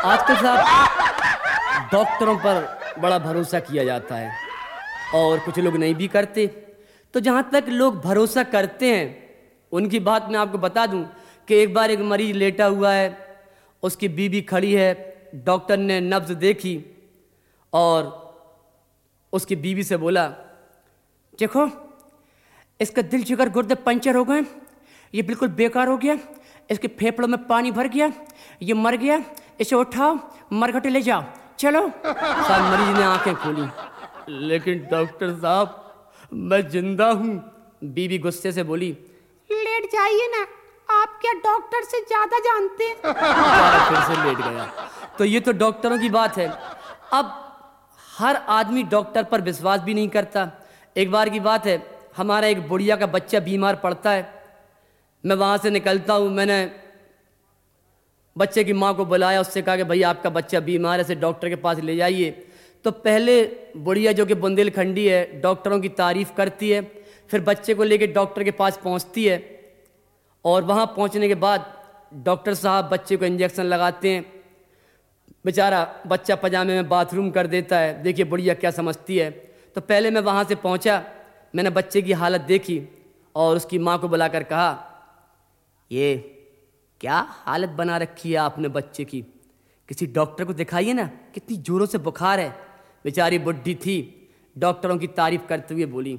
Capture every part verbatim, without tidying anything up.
आजकल साहब डॉक्टरों पर बड़ा भरोसा किया जाता है और कुछ लोग नहीं भी करते। तो जहाँ तक लोग भरोसा करते हैं उनकी बात मैं आपको बता दूं कि एक बार एक मरीज लेटा हुआ है, उसकी बीवी खड़ी है, डॉक्टर ने नब्ज देखी और उसकी बीवी से बोला, देखो इसका दिल जिगर गुर्दे पंचर हो गए, ये बिल्कुल बेकार हो गया, इसके फेफड़ों में पानी भर गया, ये मर गया, इसे उठाओ मरघटे ले जाओ, चलो। साहब मरीज ने आंखें खोली, लेकिन डॉक्टर साहब मैं जिंदा हूँ। बीवी गुस्से से बोली, लेट जाइए ना, आप क्या डॉक्टर से ज्यादा जानते हैं। फिर से लेट गया। तो ये तो डॉक्टरों की बात है। अब हर आदमी डॉक्टर पर विश्वास भी नहीं करता। एक बार की बात है, हमारा एक बुढ़िया का बच्चा बीमार पड़ता है। मैं वहाँ से निकलता हूँ, मैंने बच्चे की माँ को बुलाया, उससे कहा कि भैया आपका बच्चा बीमार है, इसे डॉक्टर के पास ले जाइए। तो पहले बुढ़िया जो कि बुंदेलखंडी है डॉक्टरों की तारीफ़ करती है, फिर बच्चे को लेकर डॉक्टर के पास पहुँचती है और वहाँ पहुँचने के बाद डॉक्टर साहब बच्चे को इंजेक्शन लगाते हैं। बेचारा बच्चा पजामे में बाथरूम कर देता है। देखिए बुढ़िया क्या समझती है। तो पहले मैं वहाँ से पहुँचा, मैंने बच्चे की हालत देखी और उसकी माँ को बुलाकर कहा, ये क्या हालत बना रखी है आपने बच्चे की, किसी डॉक्टर को दिखाइए ना, कितनी जोरों से बुखार है। बेचारी बुढ़ी थी, डॉक्टरों की तारीफ करते हुए बोली,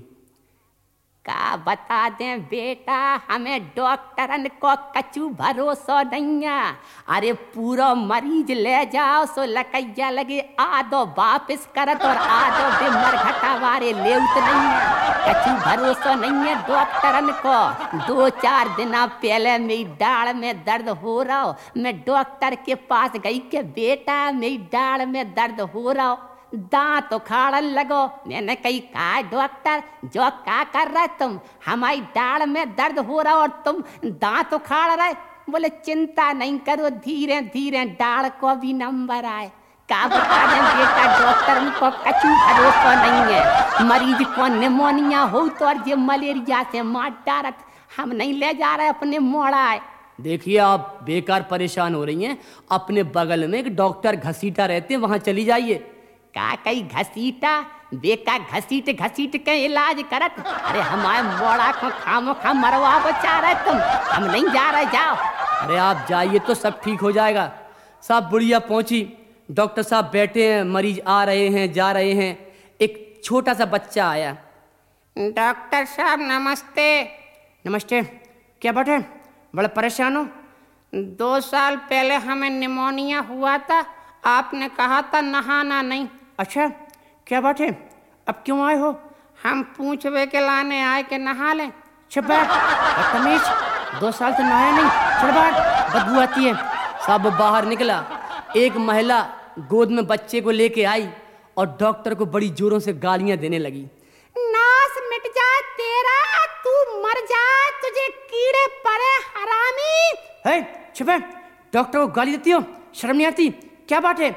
का बता दें बेटा, हमें डॉक्टरन को कछु भरोसा नहीं है। अरे पूरा मरीज ले जाओ सो लकैया लगे, आधो वापिस करत और आधो बेमर घटा वारे लेउत नहीं है। कछु भरोसा नहीं है डॉक्टरन को। दो चार दिन पहले मेरी डाढ़ में दर्द हो रहा हो, मैं डॉक्टर के पास गई के बेटा मेरी डाढ़ में दर्द हो रहा हो, दांत उखाड़न लगो। मैंने कही कहा डॉक्टर जो क्या कर रहे तुम, हमारी दाढ़ में दर्द हो रहा और तुम दांत उखाड़ रहे। बोले चिंता नहीं करो, धीरे धीरे दाढ़ को भी नंबर आए। क्या बता दें बेटा, डॉक्टर को कछु भरोसा नहीं है। मरीज को निमोनिया हो तो और ये मलेरिया से मार डारत, हम नहीं ले जा रहे अपने मोड़ा है। देखिए आप बेकार परेशान हो रही हैं, अपने बगल में एक डॉक्टर घसीटा रहते हैं, वहाँ चली जाइए। का कई घसीटा बेका घसीट घसीट के इलाज करत। अरे हमारे मोड़ा को खामो खाम मरवा को चाह रहे तुम, हम नहीं जा रहे, जाओ। अरे आप जाइए तो सब ठीक हो जाएगा। साहब बुढ़िया पहुंची, डॉक्टर साहब बैठे हैं, मरीज आ रहे हैं जा रहे हैं। एक छोटा सा बच्चा आया। डॉक्टर साहब नमस्ते। नमस्ते, क्या बात है, बड़ा परेशान हो? दो साल पहले हमें निमोनिया हुआ था, आपने कहा था नहाना नहीं। अच्छा क्या बात है, अब क्यों आए हो? हम पूछवे के लाने आए के नहा लें। छब्बा बदतमीज, दो साल से नहाया नहीं, चल बाहर, बदबू आती है। साहब बाहर निकला, एक महिला गोद में बच्चे को लेके आई और डॉक्टर को बड़ी जोरों से गालियां देने लगी। नास मिट जाए तेरा, तू मर जाए, तुझे कीड़े पड़े हरामी। है छब्बा, डॉक्टर को गाली देती हो, शर्म नहीं आती? क्या बात है?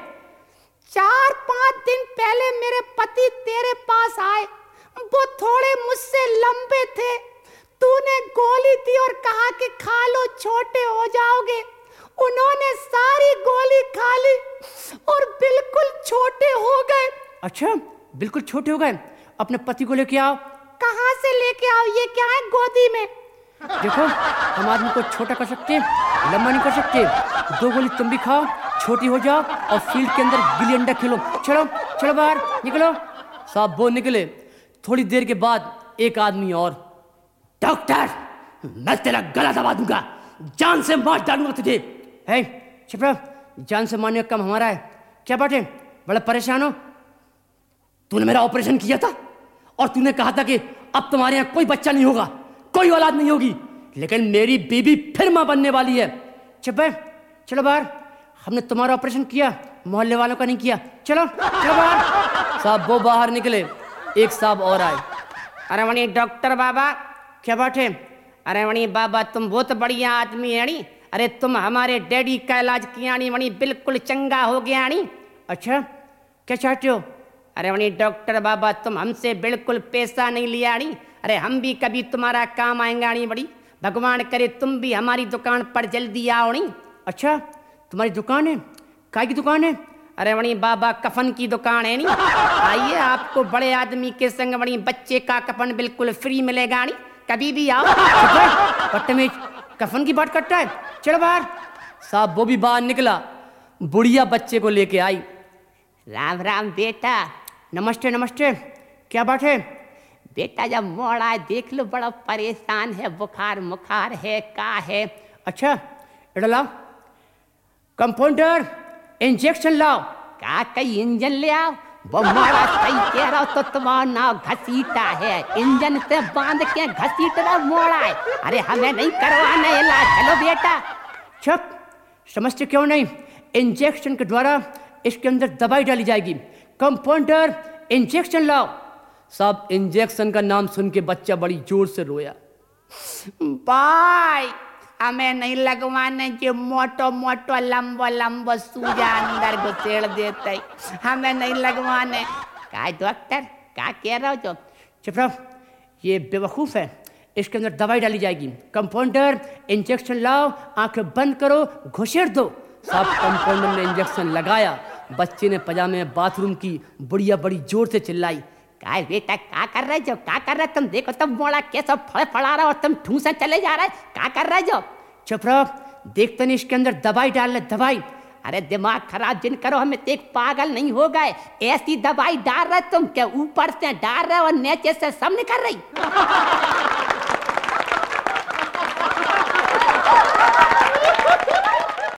चार पांच दिन पहले मेरे पति तेरे पास आए, वो थोड़े मुझसे लंबे थे। तूने गोली दी और कहा कि खा लो छोटे हो जाओगे। उन्होंने सारी गोली खा ली और बिल्कुल छोटे हो गए। अच्छा बिल्कुल छोटे हो गए, अपने पति को लेके आओ। कहाँ से लेके आओ, ये क्या है गोदी में? देखो हम आदमी को छोटा कर सकते हैं, लंबा नहीं कर सकते। दो गोली तुम भी खाओ, छोटी हो जाओ और फील्ड के अंदर गिल्ली डंडा खेलो। चलो चलो बाहर निकलो। साहब वो निकले। थोड़ी देर के बाद एक आदमी और, डॉक्टर मैं तेरा गला दबा दूंगा, जान से मार डालूंगा तुझे। है छिपरा, जान से मारने का काम हमारा है। क्या बात है, बड़ा परेशान हो? तूने मेरा ऑपरेशन किया था और तूने कहा था कि अब तुम्हारे यहाँ कोई बच्चा नहीं होगा, कोई औलाद नहीं होगी, लेकिन मेरी बीबी फिर मां बनने वाली है। चुप है, चलो बाहर, हमने तुम्हारा ऑपरेशन किया, मोहल्ले वालों का नहीं किया। चलो चलो बाहर। साहब वो बाहर निकले, एक साहब और आए। अरे वनी डॉक्टर बाबा। क्या बात है? अरे वनी बाबा तुम बहुत बढ़िया आदमी है नी। अरे तुम हमारे डैडी का इलाज किया नी, वनी बिल्कुल चंगा हो गया नी। अच्छा क्या चाहते हो? अरे वनी डॉक्टर बाबा तुम हमसे बिल्कुल पैसा नहीं लिया नी। अरे हम भी कभी तुम्हारा काम आएंगे नी, बड़ी भगवान करे तुम भी हमारी दुकान पर जल्दी आओ नी। अच्छा तुम्हारी दुकान है, काय की दुकान है? अरे बड़ी बाबा कफन की दुकान है नी। आइए आपको बड़े आदमी के संग बड़ी बच्चे का कफन बिल्कुल फ्री मिलेगा नी, कभी भी आओ। बदतमीज, कफन की बात करता है, चलो बाहर। साहब वो भी बाहर निकला, बुढ़िया बच्चे को लेके आई। राम राम बेटा। नमस्ते नमस्ते, क्या बात है? बेटा जब मोड़ा देख लो, बड़ा परेशान है, बुखार मुखार है, का है। अच्छा इधर लाओ, कंपाउंडर इंजेक्शन लाओ। का कई इंजन ले आओ। वो मोड़ा सही कह रहा हो तो तुम्हारा नाव घसीटा है, इंजन से बांध के घसीट रहा मोड़ा है। अरे हमें नहीं करवाना इलाज, चलो बेटा। चुप, समझते क्यों नहीं? इंजेक्शन के द्वारा इसके अंदर दवाई डाली जाएगी। कंपाउंडर इंजेक्शन लाओ। साहब इंजेक्शन का नाम सुन के बच्चा बड़ी जोर से रोया। भाई हमें नहीं लगवाने, जो मोटो मोटो लंबो लंबो सूजा अंदर घुसेड़ देते, हमें नहीं लगवाने। का डॉक्टर का कह रहा हो जो? चुप रहो, ये बेवकूफ़ है, इसके अंदर दवाई डाली जाएगी। कंपाउंडर इंजेक्शन लाओ, आंखें बंद करो, घुसेड़ दो। साहब कंपाउंडर ने इंजेक्शन लगाया, बच्चे ने पजामे में बाथरूम की, बुढ़िया बड़ी जोर से चिल्लाई। काय बेटा क्या कर रहे जो? क्या कर रहे तुम? देखो तुम मोड़ा कैसा फड़ फड़ा रहा और तुम ठूसा चले जा रहा है, क्या कर रहे जो? चुप रहो, देखते नहीं इसके अंदर दवाई डाल ले, दवाई। अरे दिमाग खराब जिन करो, हमें एक पागल नहीं हो गए। ऐसी दवाई डाल रहे तुम क्या ऊपर से डाल रहे और नीचे से सब निकल रही।